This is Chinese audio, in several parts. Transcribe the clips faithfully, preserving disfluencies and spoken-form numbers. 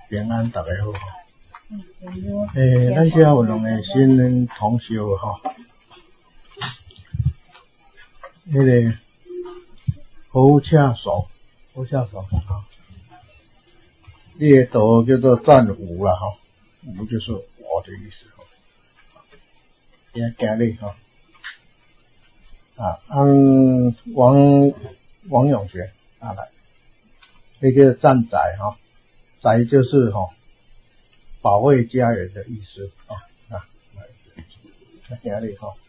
平安，大家好。诶，咱遮有两个新同学吼，迄个侯恰爽，侯恰爽哈，你的图叫做战五啦吼，五就是我的意思吼，也今日吼。啊，按王王永学啊来，那个战宅哈，宅就是哈保卫家园的意思啊啊，来，今日哈，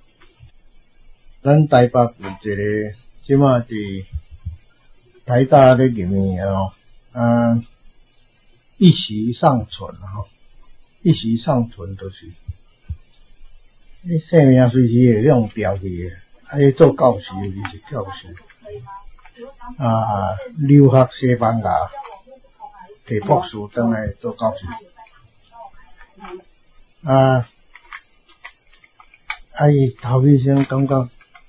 咱台北有一个即马伫台大咧入面哦，嗯，一息尚存哈，一息尚存就是，你生命随时会用掉去的。啊！伊做教师，伊是教师啊，留学西班牙，摕博士回来做教师啊。啊，伊头尾先感觉，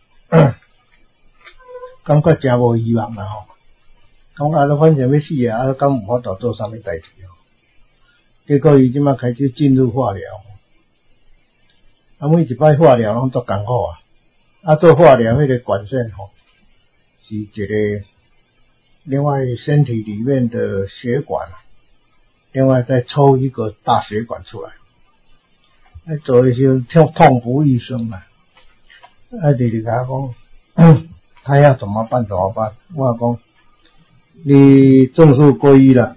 感觉真无希望啦吼。感觉啊，反正要死啊，啊，敢有法度做啥物代志哦？结果伊即马开始进入化疗，啊，每一摆化疗拢足艰苦啊。啊，做化疗那个管线吼，是一个另外身体里面的血管，另外再抽一个大血管出来，啊，做一些痛痛不欲生嘛。啊，弟弟甲我讲，他要怎么办怎么办？我讲，你正式皈依了，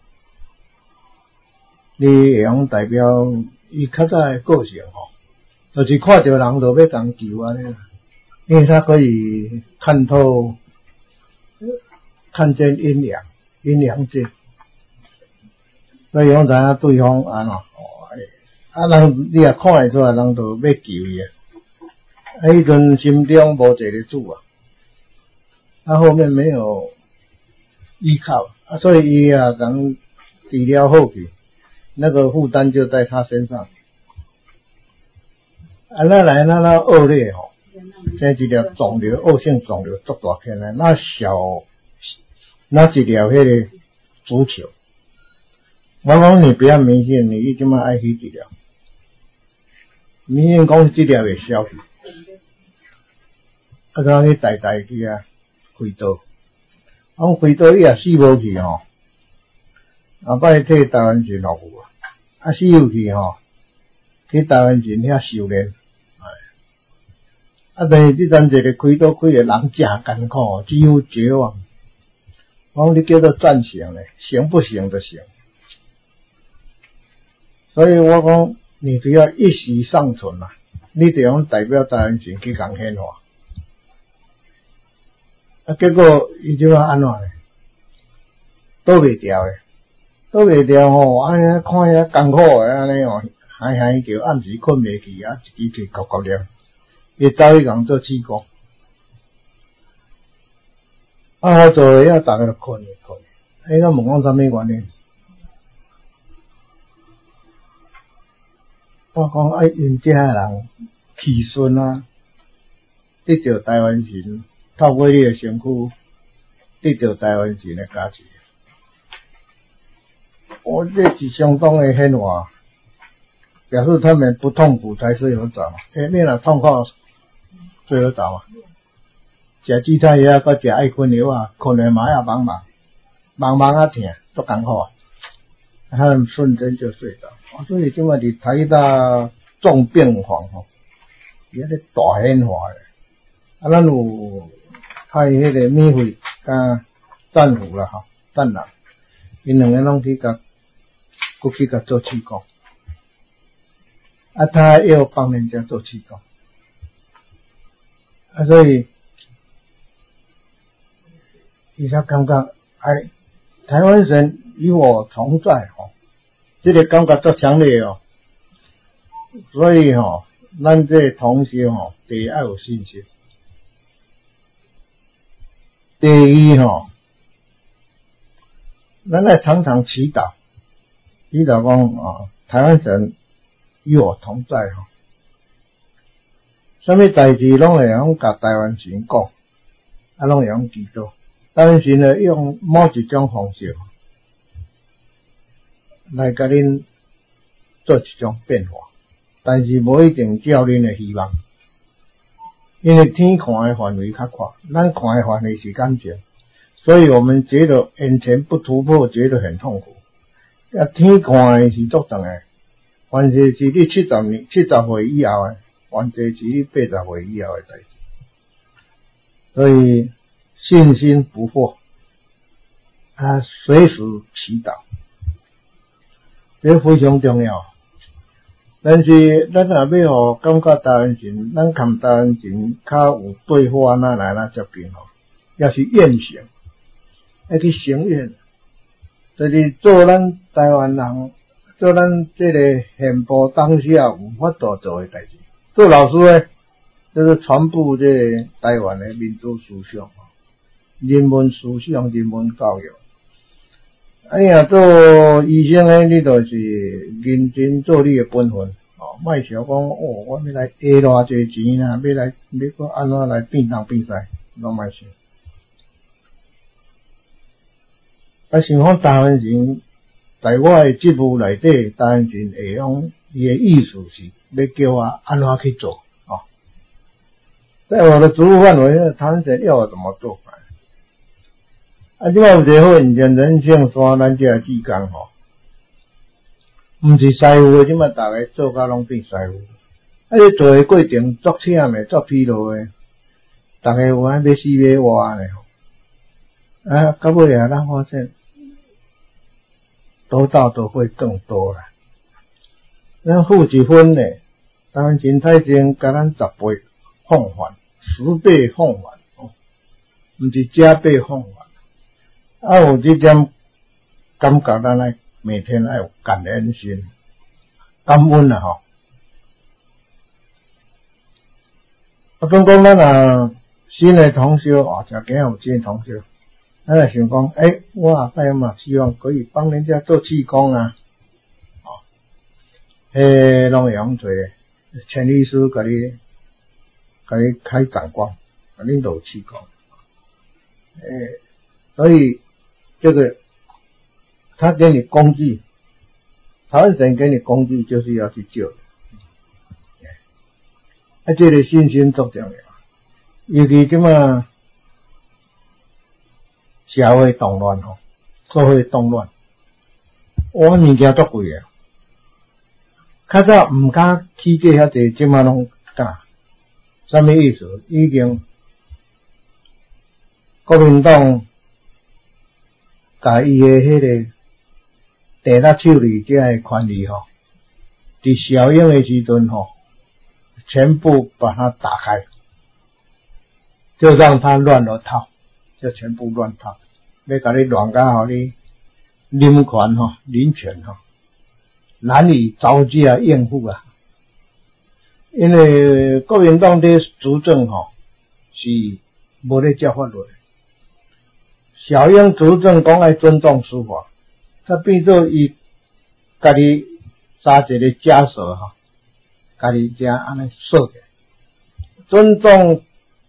你会用代表伊较早的个性吼，就是看到人就要共救安尼。因为他可以看透、看见阴阳、阴阳界，所以讲知影对方安怎，啊人你也看会出来，人就要救伊啊。啊，迄阵心中无坐得住啊，啊后面没有依靠啊，所以伊啊人治疗好去，那个负担就在他身上。啊，那来那那恶劣吼。生一条肿瘤，恶性肿瘤足大片的，那小那一条迄个足球。我讲你不要迷信，你一定要爱去治疗。迷信讲治疗会消去，啊，刚去代代去啊，开刀，讲开刀伊也死无去吼，后摆替台湾人落去啊，啊死有去吼，去台湾人遐修炼。啊！但是这阵这个开刀开的人真艰苦，只有绝望。我讲你叫做暂行嘞，行不行就行。所以我讲你只要一息尚存嘛，你就用代表台湾人去讲显化。啊，结果伊就要安怎嘞？倒袂掉诶，倒袂掉吼！安尼看遐艰苦诶，安尼哦，嗨嗨叫，暗时困袂去啊，一支去咕咕念。伊走去共做气功，啊，好做诶，逐个都困去困。哎，我问讲啥物原因？我讲爱因遮诶人气顺啊，得到台湾人透过你诶身躯，得到台湾人诶加持。我这是相当诶显化，表示他们不痛苦才是有找。哎，你若痛苦。最好找啊！食煮菜遐，搁食爱困药啊，困了嘛也茫茫，茫茫啊疼，足艰苦啊！他们瞬间就睡着。所以即马伫台大重病房吼，伊迄个大显化诶，啊，咱有派迄个米会甲战虎啦吼，战人，因两个拢去甲，搁去甲做气功，啊，他也有帮人家做气功。啊，所以，伊才感觉，哎，台湾人与我同在吼，这个感觉足强烈哦。所以吼，咱这同学吼，第一要有信心，第二吼，咱来常常祈祷，祈祷讲啊，台湾人与我同在吼。什么代志拢会用甲台湾人讲，啊，拢会用祈祷。台湾人呢用某一种方式， 来甲恁做一种变化，但是无一定照恁的希望，因为天看的范围较宽，咱看的范围是感情，所以我们觉得眼前不突破，觉得很痛苦。啊，天看的是足长的，凡是是你七十年、七十岁以后的，凡是是你八十岁以后的代志，所以信心不破，啊，随时祈祷，这非常重要。但是咱若要互感觉大恩神，咱看大恩神较有对话那来那接近吼，也是愿行，要去承愿，就是做咱台湾人，做咱这个现部当下有法度做的代志。做老师诶，就是传播这个台湾的民主思想，人文思想、人文教育。哎呀，做医生诶，你就是认真做你诶本分，哦，莫想讲哦，我要来下偌济钱啊，要来要搁安怎来变东变西，拢莫想。啊，想讲台湾人在我诶职务内底，台湾人会用伊诶意思是要叫我安怎去做，哦，在我的职务范围，台湾人要我怎么做法？啊，即摆有一个好印象，人性山咱这志工吼，毋是师傅，即摆大家做甲拢变师傅。啊，你做诶过程足忝诶，足疲劳诶，大家有安要死要活咧吼。啊，到尾啊，咱发现得到都会更多啦。咱付一分咧，当然真太精，甲咱十倍奉还，十倍奉还，哦，毋是加倍奉还。啊，有这点感觉，咱来每天要有感恩心、感恩啊！吼，啊，讲讲咱啊新的同学哦，诚今有新的同学，咱也想讲，诶、欸，我下摆嘛希望可以帮人家做气功啊，哦，诶，拢会用做陈律师甲你甲你开感光，甲你做气功，诶、欸，所以。这个，他给你工具，台湾神给你工具，就是要去救。啊，这个信心足重要，尤其即嘛社会动乱吼，社会动乱，我物件足贵啊，较早毋敢起价遐济，即嘛拢敢。啥物意思？已经国民党。甲伊诶迄个第六手里遮诶权利吼，伫小英诶时阵吼，全部把它打开，就让它乱了套，就全部乱套，要甲你乱甲互你临权吼，临权吼，难以招架应付啊！因为国民党伫主政吼是无咧照法律。小英主政讲爱尊重司法，他变做伊家己杀一个枷锁哈，家己遮安尼设的，尊重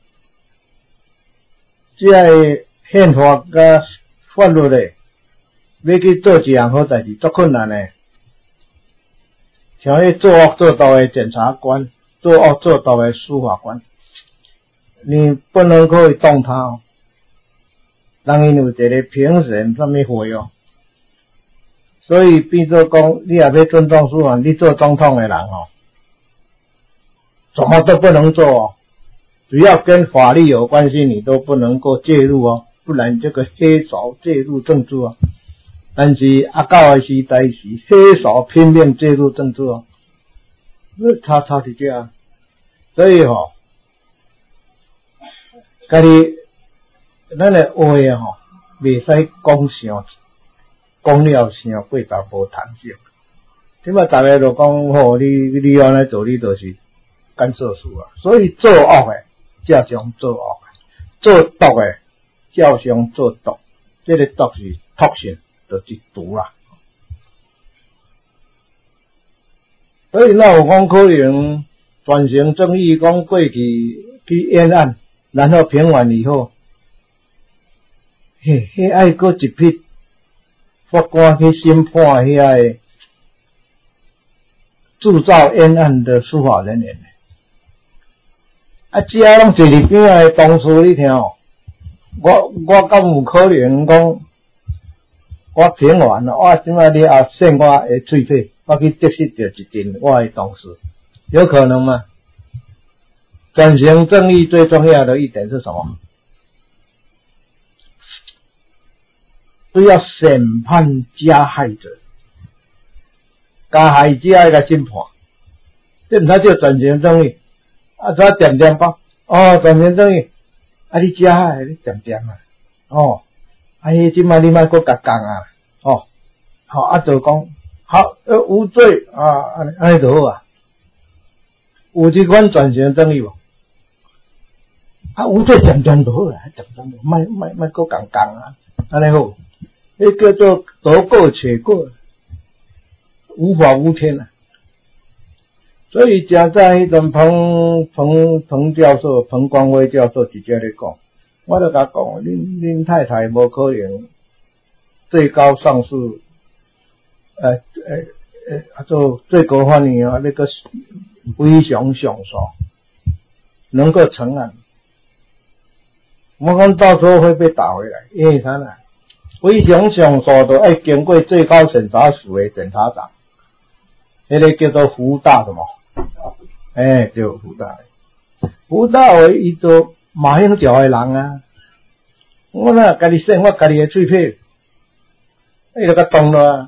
这个宪法甲法律的，要去做一样好代志，足困难的。像迄做恶做盗的检察官，做恶做盗的司法官，你不能够动他哦。人因有一个评审什么会哦，所以变做讲，你也要尊重司法，你做总统的人哦，什么都不能做哦，只要跟法律有关系，你都不能够介入哦，不然这个黑手介入政治哦。但是阿高的时代是黑手拼命介入政治哦，那差差是这样，所以吼、哦，家己。咱的话啊吼，袂使讲伤，讲了伤过头无弹性。即摆大家都讲吼，你你安尼做，你就是干涉事啊。所以做恶的，照常做恶的；做毒的，照常做毒。这个毒是毒性，就是毒啦。所以那有讲可能转型正义，讲过去去冤案，然后平完以后。嘿，迄爱过一批法官去审判遐个制造冤案的司法人员。啊，这拢坐伫边仔的同事，你听哦。我我敢有可能讲，我评完了，我即摆你也限我的喙齿，我去得失着一阵我的同事，有可能吗？转型正义最重要的一点是什么？是要审判加害者，加害者要来审判，这毋才叫转型正义。啊，怎点点吧？哦，转型正义。啊，你加害，你点点啊？哦，啊，迄即摆你莫搁甲讲啊？哦，好，啊，就讲好，呃，无罪啊，安尼安尼就好啊。有即款转型正义无？啊，无罪点点就好啊，点点，莫莫莫搁讲讲啊，安尼好。迄叫做得过且过，无法无天啊。所以，正在迄阵彭彭彭教授、彭光辉教授直接咧讲，我就甲讲，恁恁太太无可能最高上诉，呃呃呃，啊做最高法院啊那个非常上诉能够成案。我讲到时候会被打回来，因为啥呢？非常上诉都要经过最高审查署的检察长，迄个叫做福大什么？哎，就福大，福大为伊做马英九的人啊。我若家己审我家己的喙齿，伊就甲动了啊。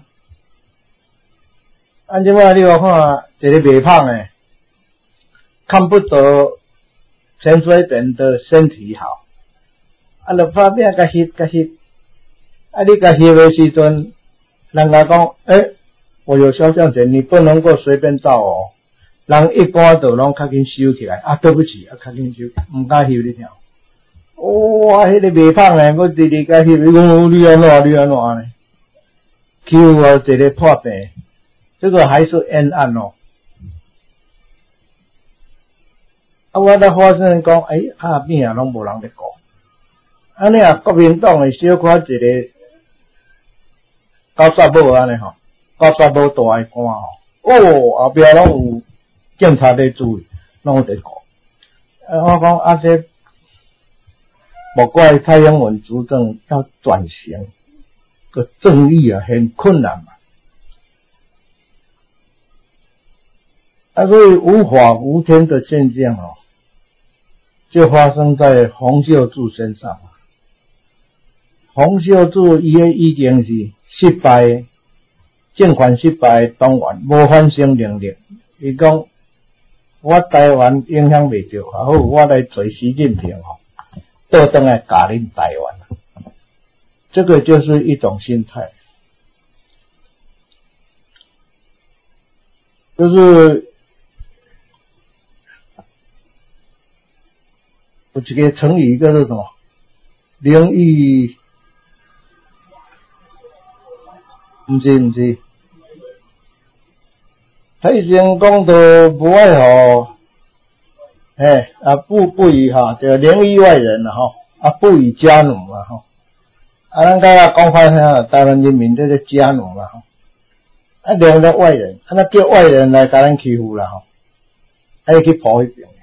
按即摆你有看一个袂胖诶，看不得潜水艇的身体好，啊，就拍拼甲翕甲翕，啊，你甲翕的时阵，人家讲，诶，我有肖像权，你不能够随便照哦。人一般都拢较紧收起来，啊，对不起，啊，较紧收，唔敢翕你听。哇，迄个袂胖诶，我直直甲翕，你讲你安怎你安怎呢？去我一个破病，这个还是冤案哦。啊，我才发现讲，诶，下边啊拢无人咧讲，安尼啊，国民党诶小可一个高沙某安尼吼，高沙某大诶官吼，哦，后壁拢有。警察在注意，拢有在讲。呃，我讲啊，这不怪蔡英文执政要转型，个正义啊，很困难嘛。啊，所以无法无天的现象哦，就发生在洪秀柱身上。洪秀柱伊个已经是失败，政权失败党员，无反省能力。伊讲。我台湾影响袂着，好，我来找习近平吼，倒转来教恁台湾，这个就是一种心态，就是有一个成语叫做什么？灵异，唔是唔是。迄时讲到无爱吼，哎啊不不以哈，就连于外人了哈，啊不以家奴嘛哈，啊咱刚刚讲法下，台湾人民这个家奴嘛哈，啊连了外人，啊那叫外人来甲咱欺负啦哈，还去抱迄边，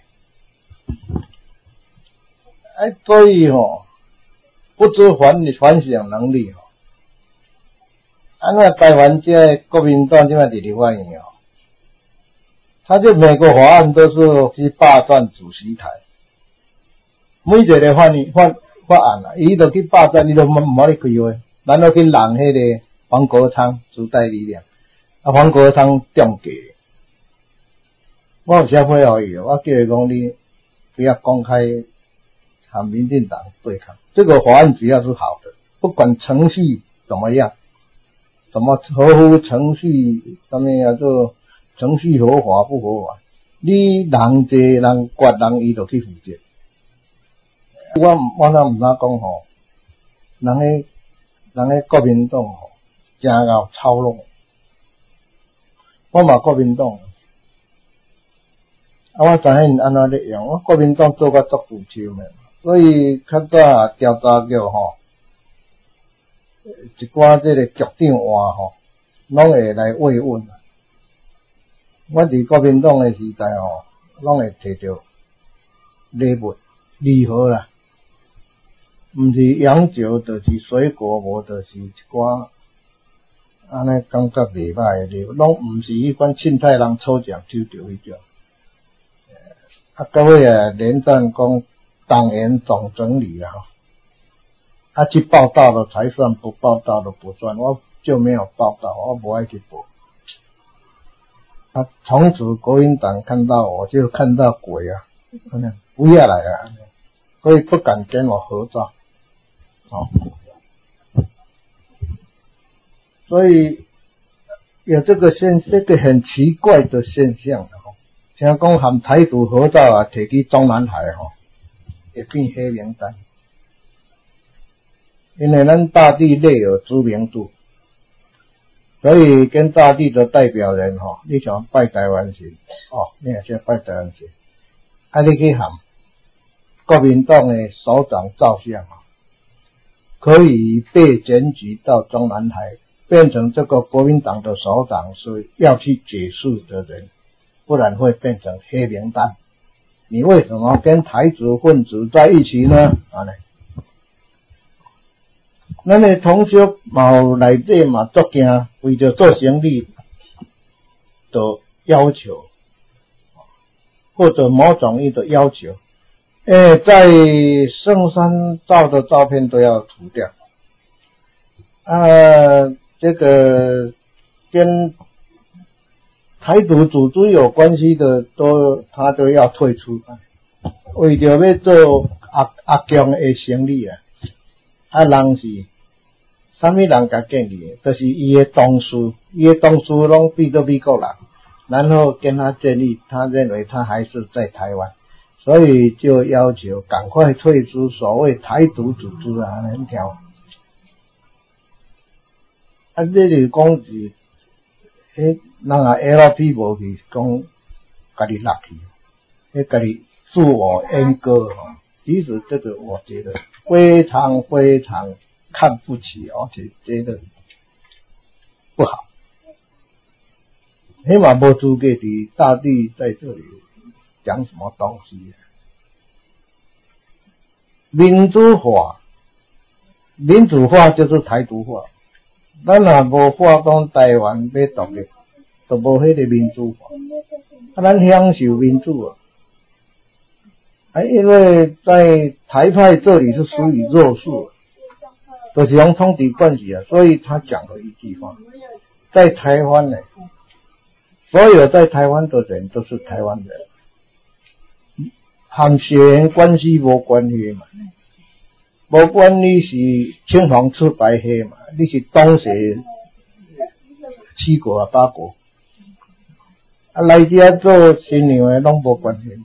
哎所以吼，不知反反省能力吼，啊那台湾这国民党这摆伫立法院哦。他这每个法案都是去霸占主席台，每一个法案法法案啊，伊都去霸占，伊都唔唔好去开会，然后去人迄个黄国昌自带力量，啊黄国昌中计，我有写配合伊，我叫伊讲你不要公开和民进党对抗，这个法案只要是好的，不管程序怎么样，怎么合乎程序，什么叫做程序合法不合法？你人济人决人伊就去负责。我我咱毋敢讲吼，人个人个国民党吼，真够操弄。我嘛国民党，啊我知影因安怎咧用，我国民党做甲足久手诶，所以较早调查局吼， 一寡这个局长话吼，拢会来慰问。我伫国民党的时代吼，拢会摕到礼物礼盒啦，毋是洋酒，就是水果，无就是一寡安尼感觉袂歹的礼物，拢毋是迄款凊彩人抽奖抽到迄种。啊，各位啊，连战讲党员总整理啊，啊，去报道了才算，不报道的不算，我就没有报道，我不爱去报。啊，从此国民党看到我就看到鬼啊，不要来啊，所以不敢跟我合照。哦，所以有这个现，这个很奇怪的现象哦。听讲含台独合照啊，摕去中南海吼，会变黑名单，因为咱大地内有知名度。所以跟大地的代表人吼，你想拜台湾神哦，你也想拜台湾神，啊，你去喊国民党的首长照相啊，可以被检举到中南海，变成这个国民党的首长是要去解释的人，不然会变成黑名单。你为什么跟台独分子在一起呢？啊呢？咱的同学嘛有内底嘛作惊，为着做生意的要求，或者某种意的要求，诶，在圣山照的照片都要涂掉。啊，这个跟台独组织有关系的都他都要退出，为着要做阿阿强的生意啊，啊人是。啥物人甲建议？就是伊的同事，伊的同事拢变做美国人，然后跟他建议，他认为他还是在台湾，所以就要求赶快退出所谓台独组织啊，那条。啊，这是讲是，诶，人啊 L P 无去讲，家己落去，诶，家己自我阉割哈。其实这个我觉得非常非常。看不起，而且觉得不好，起码没资格的大地在这里讲什么东西。民主化，民主化就是台独化。咱若无化讲台湾要独立，就无迄个民主化。啊，咱享受民主啊，啊，因为在台派这里是属于弱势。就是用冲敌关系啊，所以他讲了一句话，在台湾呢，所有在台湾的人都是台湾人，和血缘关系无关系嘛，无管你是青黄赤白黑嘛，你是东西七国啊八国，啊来这做新娘的拢无关系，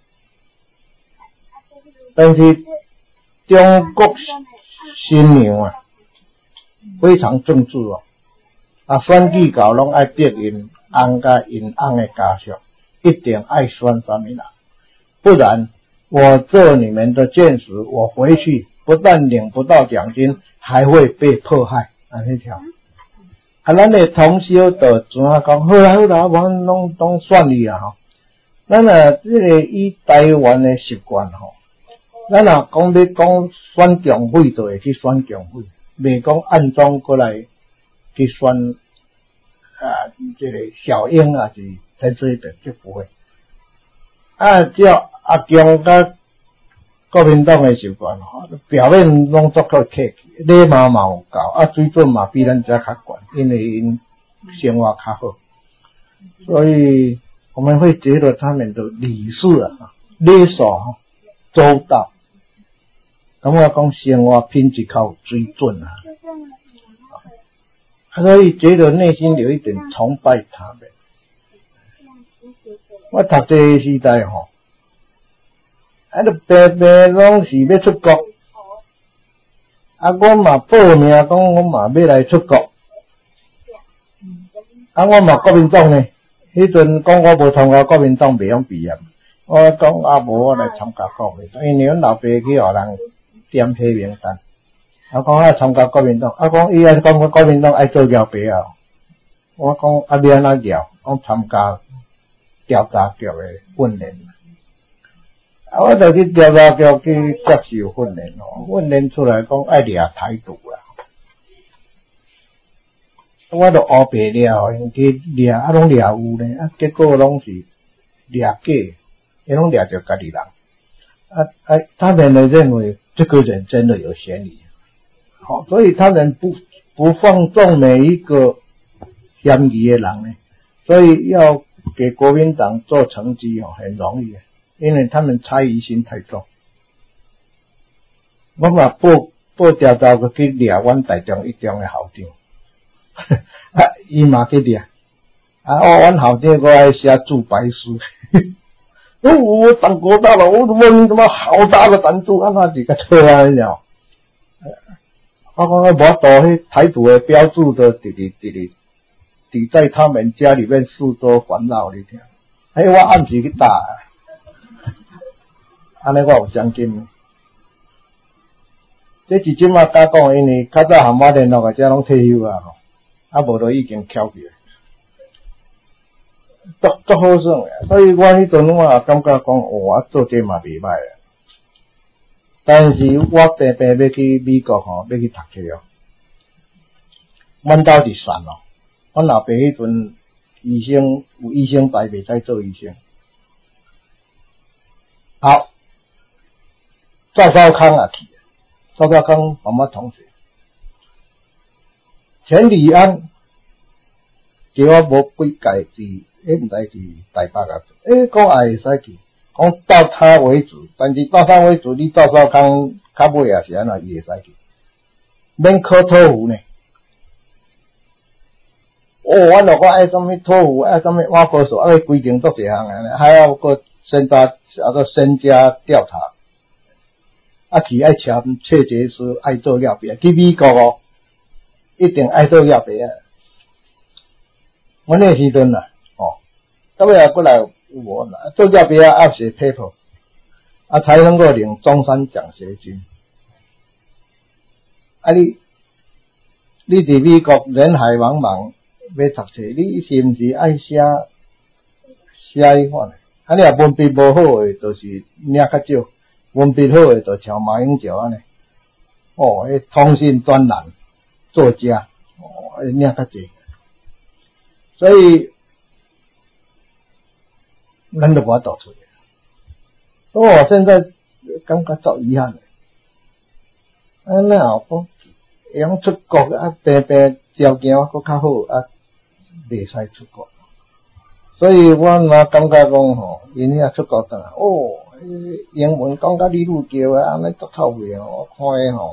但是中国。新娘啊，非常正直哦，啊，选举搞拢爱逼因翁甲因翁的家属，一定爱选什么人，不然我做你们的剑士，我回去不但领不到奖金，还会被迫害。安尼条，啊，咱的同修就怎啊讲？好啦好啦，我拢拢选你啊吼。咱啊，这个以台湾的习惯吼。咱若讲要讲选强会，就会去选强会，袂讲暗中过来去选啊，这个小英啊是陈水扁就不会。啊，照阿强甲国民党的习惯吼，表面拢做够客气，礼貌嘛有够，啊水准嘛比咱遮较悬，因为因生活较好，所以我们会觉得他们的礼数啊、礼数周到。咁我讲生活品质较有水准啊，所以觉得内心有一点崇拜他们。我读这个时代吼，啊，都白白拢是要出国，啊，我嘛报名讲我嘛要来出国，啊，我嘛国民党呢，迄阵讲我无通过国民党，袂用毕业，我讲啊无我来参加国民党，因为阮老爸去互人点黑名单， 我讲爱参加国民党，啊讲伊爱讲国民党爱做摇白啊，我讲啊要安怎摇？讲参加调查局的训练，啊我就去调查局去接受训练咯，训练出来讲爱掠台独啊，我就学白了，因去掠啊拢掠有呢，啊结果拢是掠假，伊拢掠着家己人，啊啊他们呢认为这个人真的有嫌疑。好，所以他们不不放纵每一个嫌疑的人呢，所以要给国民党做成绩哦，很容易，因为他们猜疑心太重。我嘛报报调查去去掠阮台中一中的校长，啊，伊嘛去掠，啊，哦，阮校长我爱写自白书，哦，我党国大佬，我问他妈好大的胆子，啊，那几个车啊，你知道？我讲我无度，迄台独的标志都直直直直抵在他们家里面四周环绕，你听。哎，我暗时去打，安尼我有奖金。这是即马甲讲，因为较早含我联络个，遮拢退休啊吼，啊无就已经翘起来，足足好耍诶。所以我迄阵我也感觉讲，哦，我做这嘛袂歹啊。但是我平平要去美国吼，要去读册哦。阮兜伫山哦，阮老爸迄阵医生有医生牌，袂使做医生。好，赵少康也去，赵少康我们同学，钱理安叫我无几届伫，诶，毋知伫台北啊，诶，讲也会使去。讲到他为止，但是到他为止，你赵少康较尾也是安怎，伊会使去，免考托福呢。哦，我著讲爱什么托福，爱什么挖科所，爱规定足侪项啊，还要个身家，啊个身家调查，啊去爱签切结书，爱做了别，去美国哦，一定爱做了别啊。我那时阵啊，哦，到尾啊过来。我啦，做了别啊写 paper， 啊才能够领中山奖学金。啊你你伫美国人海茫茫要读册，你是毋是爱写写迄款？啊你若文笔无好诶，就是领较少；文笔好诶，就像马英九安尼。哦，迄通信专栏作家，哦，领较济。所以。咱都无法度出来，所以我现在感觉足遗憾的。啊，那后讲会出国啊，平平条件佫较好啊，袂使出国。所以我嘛感觉讲吼，因遐出国转来，哦，英文讲甲李路桥啊，安尼足臭味哦，我看诶吼，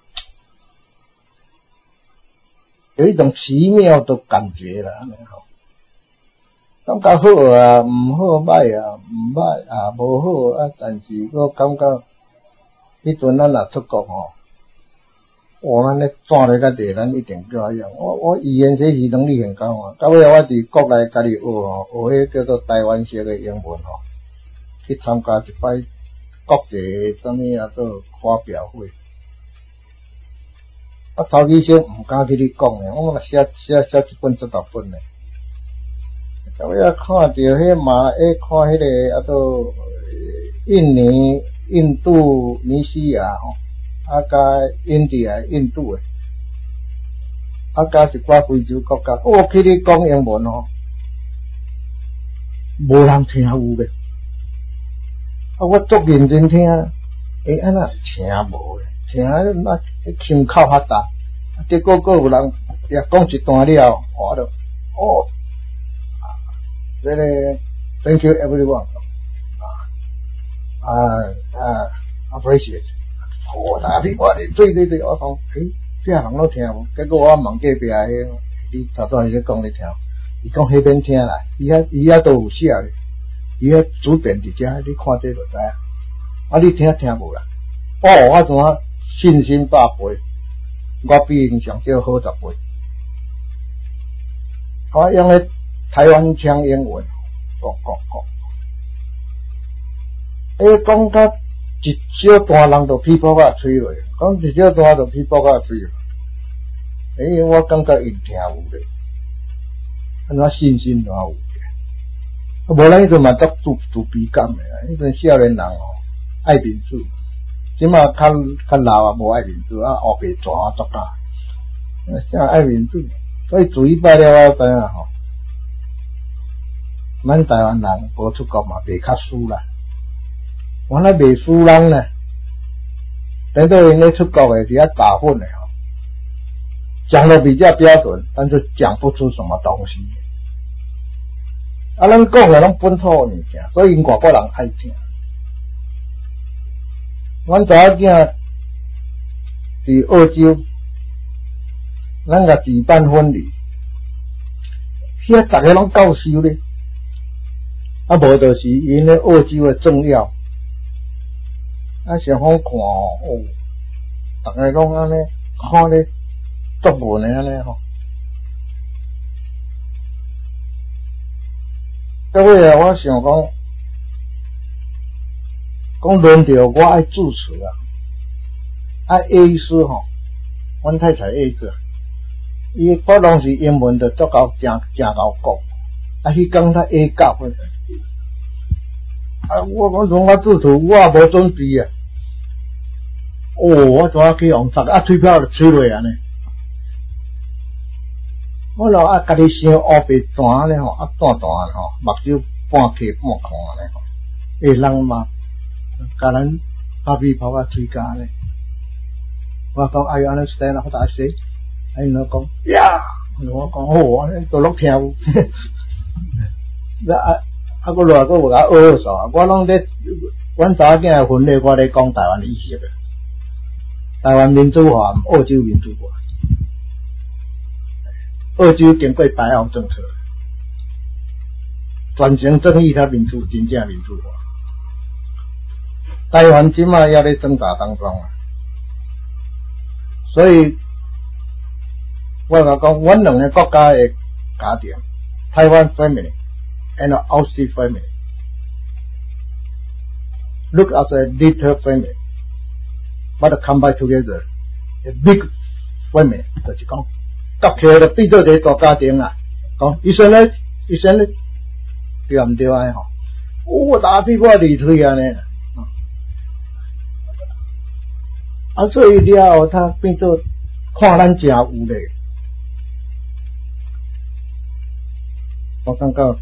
有一种奇妙的感觉啦，安尼吼。感觉好啊，毋好歹啊，毋歹啊，无好啊，但是我感觉迄阵咱若出国吼，我咱咧转咧较地，咱一定叫一样。我我语言学习能力很高啊，到尾我伫国内家己学吼，学迄叫做台湾式的英文吼，去参加一摆国际什么啊做发表会。我头几先毋敢去你讲诶，我若写写写一本足大本诶。到尾啊，看到迄马，诶，看迄个啊，都印尼、印度尼西亚吼，啊，甲印度啊，印度诶，啊，甲一寡非洲国家，我去你讲英文吼，无人听有咧。啊，我足认真听，诶，安那听无咧，听那腔口较大，结果个有人也讲一段了，我就哦。Really, thank you everyone. Uh, uh, appreciate. 哦，那你我你对对对，我讲，诶，这人都听无，结果我问隔壁迄，你头拄仔讲你听，伊讲迄边听啦，伊遐伊遐都有写咧，伊遐主编伫遮，你看这就知啊。啊，你听听无啦？哦，我怎啊信心百倍，我比因上少好十倍。我用咧。台湾腔英文，讲讲讲，诶，讲甲一小段人就皮肤啊吹落，讲一小段就皮肤啊吹落。诶、欸，我感觉因听有咧，安怎信心都有。啊，无咱迄阵嘛足自自卑感诶，迄阵少年人吼爱面子，即马较较老啊无爱面子啊，后白蛇啊足大，啥爱面子，所以自己摆了我知影吼，咱台湾人无出国嘛，袂较输啦。原来袂输人呢，等到因咧出国诶是啊打混诶吼，讲得比较标准，但是讲不出什么东西。啊，咱讲诶拢本土物件，所以因外国人爱听。阮查某囝伫澳洲，咱甲举办婚礼，遐逐个拢教授咧，啊无就是因咧澳洲诶政要。啊，上好看哦，哦，大家拢安尼看咧作文诶安尼吼。到尾啊，我想讲，讲轮到我爱主持啊，啊 A 师吼，阮太太 A 师，伊我当时英文就足够正正够讲，啊，迄讲他 A 教分。啊！我我从我主持，我也无准备啊。哦，我怎啊去用插啊？吹票就吹落安尼。我老啊，家己想乌白单咧吼，啊单单吼，目睭半开半空安尼吼，会人嘛，甲咱阿鼻泡啊吹干咧。我讲哎呀，安尼 stand 啊，我大声，哎，伊讲呀，我讲好，安尼都落听有。那啊。啊，我落个有甲学学数，我拢咧，阮查某囝诶婚礼，我咧讲台湾语系诶，台湾民主化，澳洲民主化，澳洲经过白澳政策，转型正义较民主，真正民主化。台湾即马也咧挣扎当中啊，所以我甲讲，阮两个国家诶家庭，台湾 family。And an Aussie family. Look as a little family, but combine together. A big family. 就是讲，搭起来就变做一个大家庭啊。讲，医生咧，医生咧，对唔对啊？吼，我打屁股离退啊呢。啊，所以了后，他变做看咱真有咧。我感觉。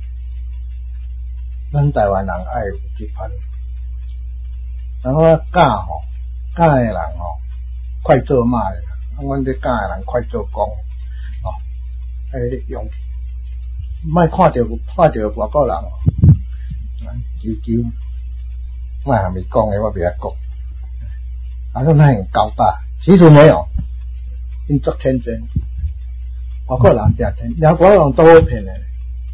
咱台湾人爱有这款，然后教吼，教诶人吼，快做嘛诶，啊，阮这教诶人快做工，吼，诶用，莫看着看着外国人，啾啾，我还没讲诶，我别讲，啊，说那很高大，其实没有，因作天真，外国人真天，外国人都会骗诶。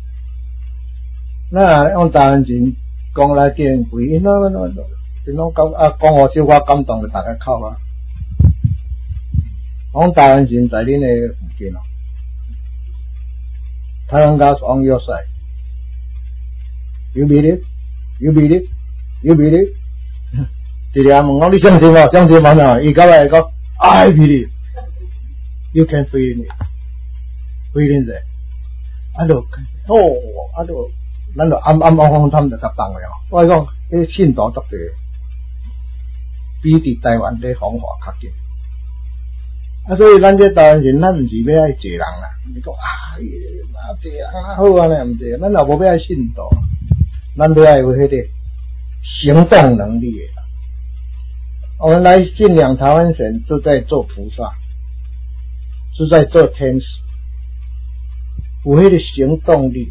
那用台湾人讲来见鬼，因那那那，因拢讲啊，讲我小可感动就大家哭啊。讲台湾人在恁个附近哦，台湾家是 on your side， you believe, you believe, you believe， 一个问我你相信无？相信无呢？伊到来讲 I believe, you can feel it, feel it， 啊就哦，啊就。咱就暗暗暗暗暗就甲放了，我讲，迄信徒足济，比伫台湾这方法较紧。啊，所以咱这台湾人，咱毋是要爱济人啦，你讲啊，济人啊好啊咧，毋是，咱也无要爱信徒，咱要爱有迄个行动能力的。我们来信仰台湾神，就在做菩萨，是在做天使，有迄个行动力。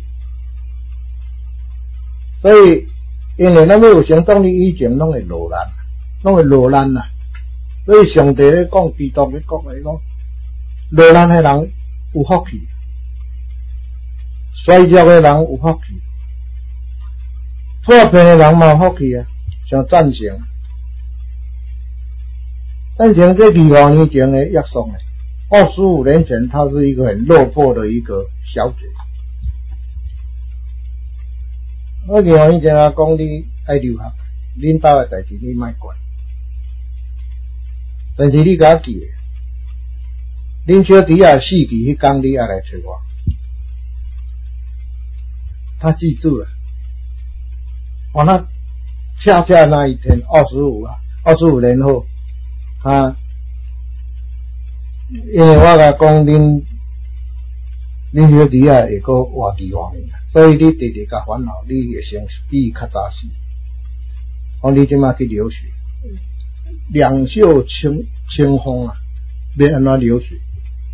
所以，因为咱要有行动力，以前拢会落难，拢会落难啦。所以上帝咧讲，基督咧讲来讲，落难的人有福气，衰弱的人有福气，破病的人嘛有福气啊，像战胜。战胜这二五年前的约束呢，二十五年前，他是一个很落魄的一个小姐。我二五年前啊，讲你爱留学， 恁兜诶代志你莫管，但是你甲记，恁小弟啊死去迄天你爱来找我，他记住了，我那恰恰那一天二十五啊，二十五年后，他因为我甲讲恁。恁小弟啊会个活记活命，所以你直直甲烦恼，你会先比较早死。讲你即马去流血，两袖清清风啊，要安怎流血？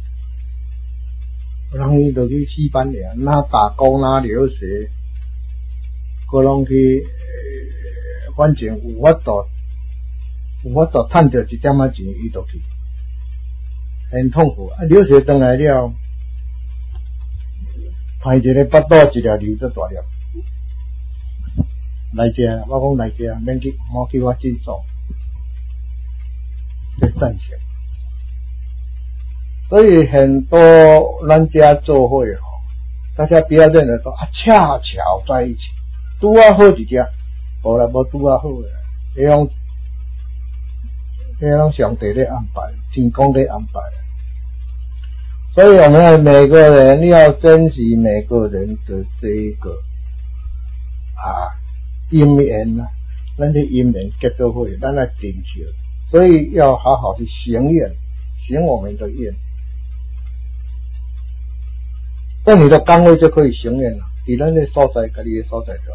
人伊就去死板尔，哪打工哪流血，个拢去，呃，反正有法度，有法度趁着一点仔钱，伊就去，很痛苦。啊，流血回来了。派一个巴肚一条流得大粒，来食，我讲来食，免去，莫叫我真爽，这赞成。所以很多咱家做伙吼，大家不要认为说啊恰巧在一起，拄啊好一只，无啦无拄啊好诶，迄种迄种上帝咧安排，天公咧安排。所以我们每个人要珍惜每个人的这一个啊因缘啊，咱的因缘结做伙，咱来珍惜。所以要好好去行愿，行我们的愿。在你的岗位就可以行愿了，伫咱的所在，家己的所在中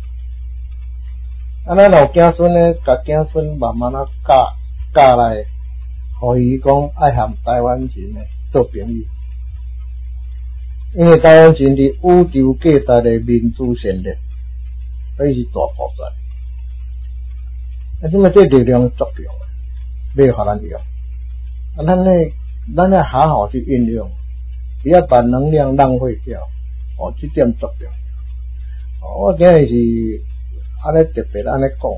行。啊，咱老囝孙呢，甲囝孙慢慢啊教教来，互伊讲爱和台湾人呢。做朋友，因为台湾人是宇宙各大的民主先烈，所以是大菩萨。啊，即么这力量足强，要互咱用。啊，咱呢，咱要好好去运用，不要把能量浪费掉。哦，这点足重要。哦，我今日是安尼特别安尼讲。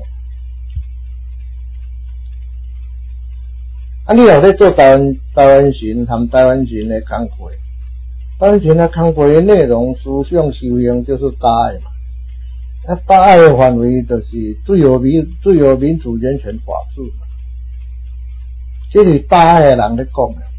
啊，你有在做台湾台湾神和台湾神的工课，台湾神的工课的内容、思想、修行就是大爱嘛。啊，大爱的范围就是自由民、自由民主、人权、法治嘛。这是大爱的人在讲的，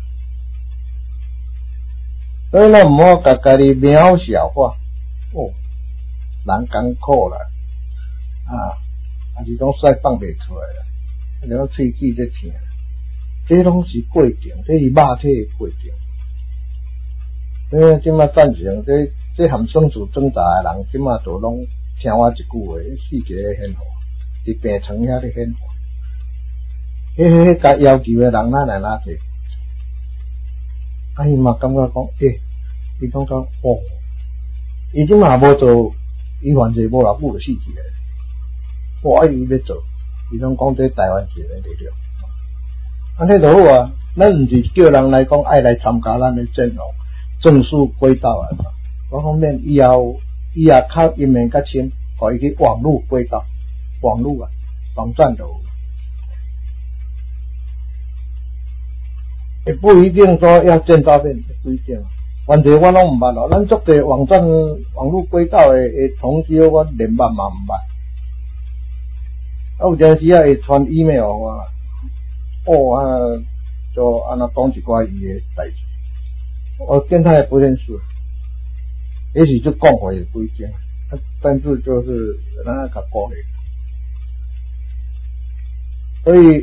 所以咱唔好把家己渺小化。哦，人艰苦啦，啊，还是讲屎放袂出来啦，然后喙齿在疼。这拢是过程，这是肉体的过程。所以即马赞成，这这含生死挣扎的人，即马都拢听我一句话，世界的显化，伫病床遐咧显化。迄迄迄甲要求的人哪来哪摕？啊，伊嘛感觉讲，诶、欸，伊感觉哦，伊即马无做，伊反正无偌久就死去咧。我伊要做，伊拢讲这台湾人的力量。安尼就好啊！咱毋是叫人来讲爱来参加咱的阵容，正式轨道啊！我方面以后以后靠一面较深，互伊去网络轨道，网络啊，网站就有。也不一定说要见照片，不一定。反正我拢毋捌咯，咱足侪网站、网络轨道的会通知我，连捌嘛毋捌。啊，有阵时啊会传 email 我。哦啊，就安那讲一寡伊的代志，我跟他也不认识，也许就讲话也不一定，但是就是让他较鼓励，所以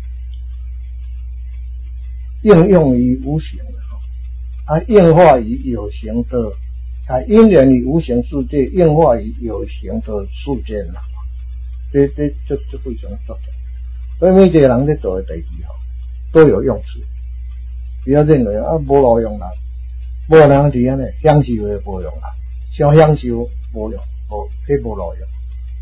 应用于无形的，啊，应化于有形的，啊，因缘于无形世界，应化于有形的世界啦，这这这这非常重要。所以每一个人在做的代志吼，都有用处。不要认为啊无路用啦，无人伫安尼享受的无用啦，想享受无用，无迄无路用。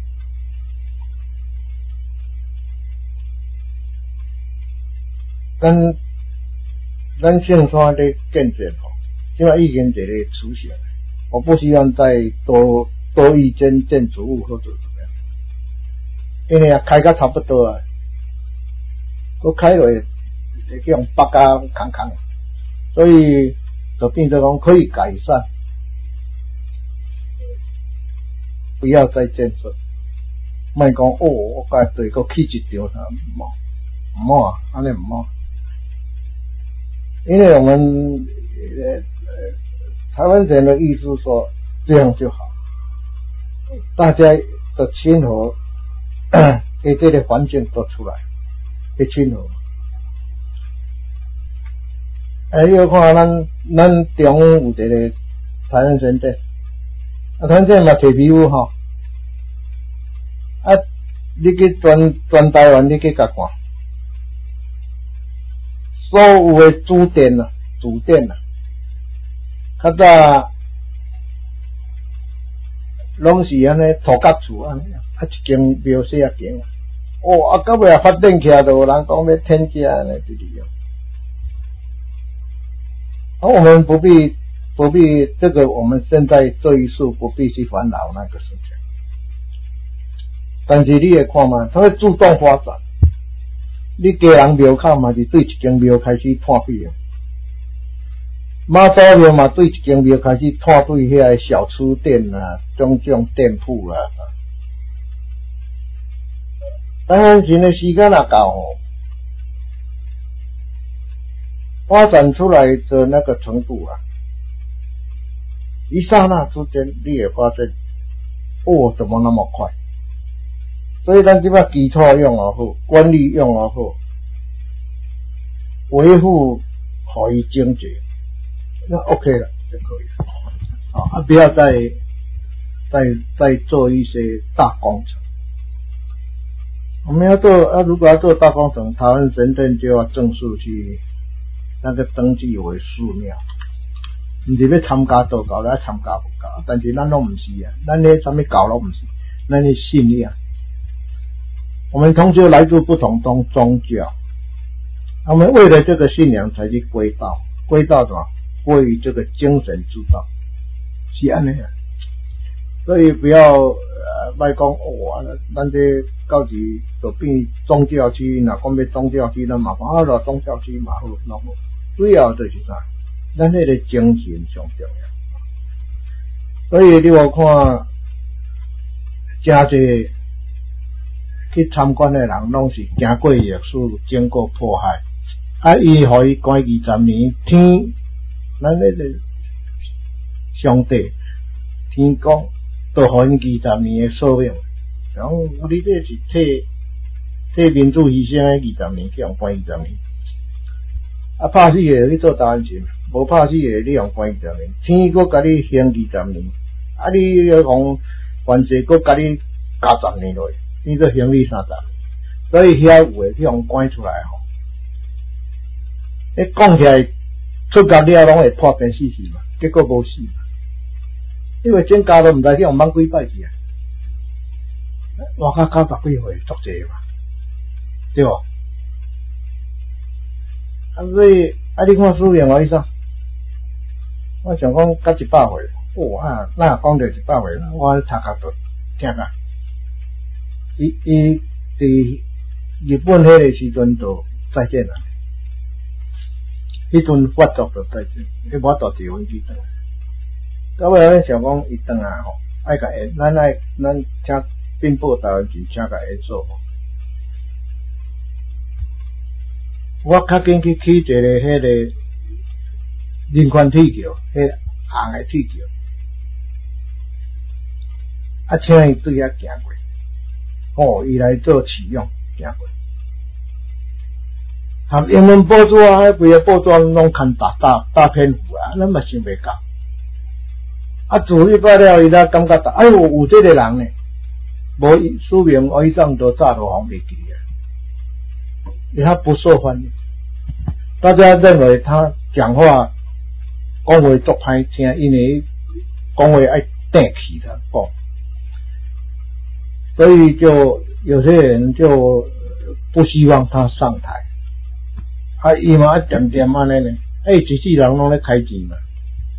咱咱圣山的见证吼，现在已经一个雏形，我不希望再多多一间建筑物或者怎么样，因为啊开个差不多啊。我开落会去用北家空空，所以就变成讲可以改善，不要再建设。 莫讲哦，我甲对个去一场啥，唔好，唔好啊，安尼唔好。因为我们呃呃台湾人的意思说这样就好，大家的亲和，给这个环境都出来，给亲和。哎，要看咱咱中有一个台湾县镇，啊，台湾县嘛摕皮肤吼，啊，你去全全台湾你去甲看，所有的主店啊，主店啊，较早拢是安尼土角厝安尼，啊一间庙小啊间，哦，啊到尾啊发展起来，就有人讲要天价安尼直直用。而我们不必不必这个，我们现在这一世不必去烦恼那个事情。但是你也看嘛，它会自动发展。你家人庙口嘛是对一间庙开始摊费用，妈祖庙嘛对一间庙开始摊对遐个小吃店啊，种种店铺啊。当然，现在时间也到吼。发展出来的那个程度啊，一刹那之间你也发现，哦，怎么那么快？所以咱这边基础用也好，管理用也好，维护好于经济，那 OK 了就可以了。啊，不要再再再做一些大工程。我们要做啊，如果要做大工程，台湾神镇就要正式去。那个登记为寺庙，唔是要参加道教，来参加不教，但是咱拢唔是啊，咱咧什么教拢唔是，咱咧信仰。我们同学来自不同宗宗教，我们为了这个信仰才去归道，归道什么？归于这个精神之道，是安尼啊。所以不要呃，莫讲哇，咱这到时就变宗教区，若讲要宗教区，咱麻烦啊，落宗教区嘛好，拢好。主要就是啥？咱那个精神上重要。所以你有看，真侪去参观的人，拢是经过历史，经过迫害，啊，伊互伊关二十年，天，咱那个上帝，天讲，都互因二十年的寿命，然后你这是替替民主牺牲的二十年，去用关二十年。啊，拍死个去做台湾人，无拍死个你用关二十年，天佫甲你刑二十年，啊，你要讲犯罪佫甲你加十年落，你做刑你三十年，所以遐有诶去用关出来吼，你讲起来出监了拢会破病死死嘛，结果无死嘛，因为真家都毋知去用万几摆去啊，活到九十几岁足济嘛，对无？啊，所以啊，你看书面我意思，我想讲到一百岁，哦啊，那讲到一百岁，我读甲都听甲。伊伊伫日本迄个时阵就再见啦，迄阵发作就再见，迄无倒地飞机转。到尾我想讲伊转来吼，爱甲下，咱爱咱请并报台湾钱，请甲下做。我较紧去起一个迄个人权铁桥，迄红的铁桥，啊，请伊对遐行过，哦，伊来做启用行过。含英文报纸啊，迄规个报纸拢看大大大篇幅啊，咱嘛想袂到。啊，自迄摆了，伊才感觉到，哎呦，有这个人呢，无署名，我以上都早都红袂记啊。因为他不受欢迎，大家认为他讲话讲话足歹听，因为讲话爱顶起他讲，所以就有些人就不希望他上台。啊，伊嘛一点点安尼呢，啊，伊一世人拢咧开钱嘛，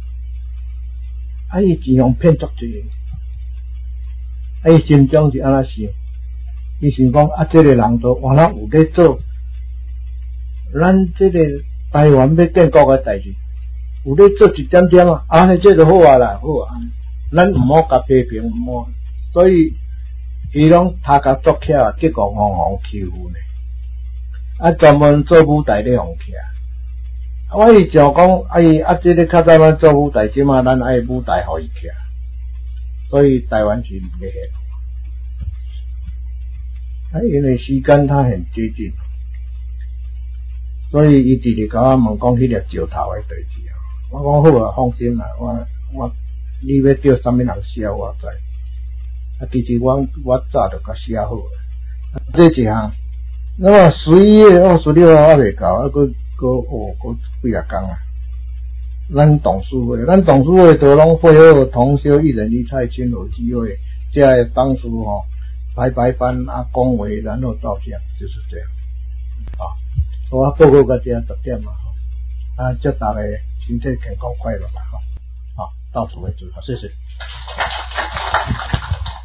啊，伊钱用骗足济，啊，伊心中是安那想，伊想讲啊，这个人都原来有咧做。咱这个台湾要建国的代志，有咧做一点点啊，安尼这就好啊啦，好啊，咱唔好甲批评，唔好。所以伊拢他甲作巧，结果往往欺负呢。啊，专门做舞台咧用起。我伊就讲，啊伊啊，这个较早咱做舞台，即马咱爱舞台互伊起，所以台湾是唔咧现。啊，因为时间它很接近，所以伊直直甲我问讲迄个石头诶代志啊。我讲好啊，放心啦，我我你要叫啥物人写我知。啊，其实我我早就甲写好了。啊，这一项，那么十一月二十六号还未到，啊，佮佮哦，佮几啊工啊。咱董事会，咱董事会都拢配合同修一人一菜亲友机会，这当时吼排排班啊讲话，然后照相，就是这样。啊，我报告到这十点嘛，啊，祝大家身体健康快乐吧，哈，好，到此为止，好，谢谢。